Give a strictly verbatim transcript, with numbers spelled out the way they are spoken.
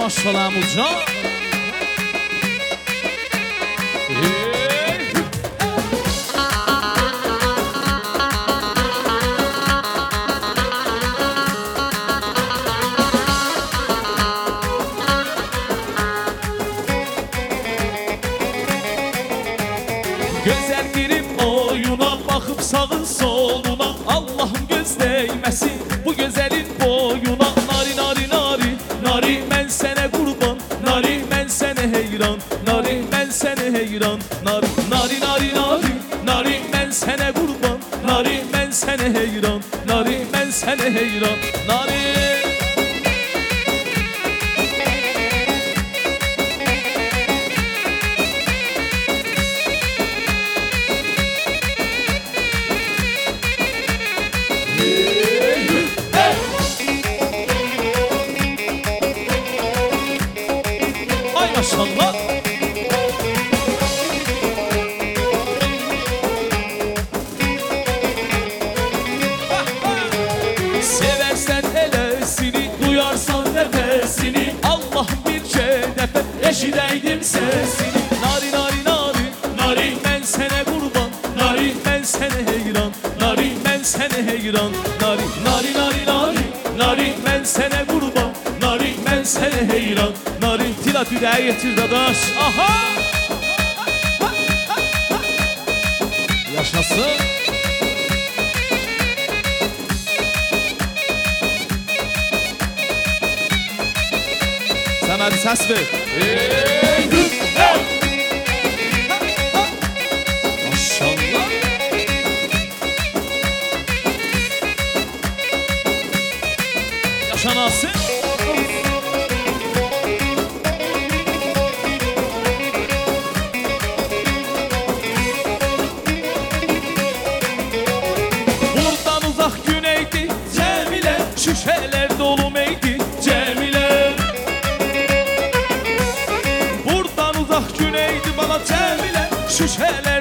maşallah Mucan. Güzel girip oyuna, bakıp sağın soluna, Allah'ım göz değmesin bu güzelin boyuna. Nari nari nari, nari ben sene kurban, nari ben sene heyran, nari ben sene heyran, nari nari nari nari, nari ben sene kurban, nari ben sene heyran, nari ben sene heyran, nari. Maşallah. Seversen elesini, duyarsan nefesini, Allah'ım bir şerefe eşideydim sesini. Nari nari nari, nari ben sene kurban, nari ben sene heyran, nari ben sene heyran, nari nari nari nari, nari ben sene kurban, nari ben sene heyran, nari. Tila tüdeyi getir dadaş. Aha! Yaşasın. Sen hadi ses ver. Hey! Maşallah. Yaşanasın. Şişeler dolu meydi Cemile. Buradan uzak güneydi bana Cemile. Şişeler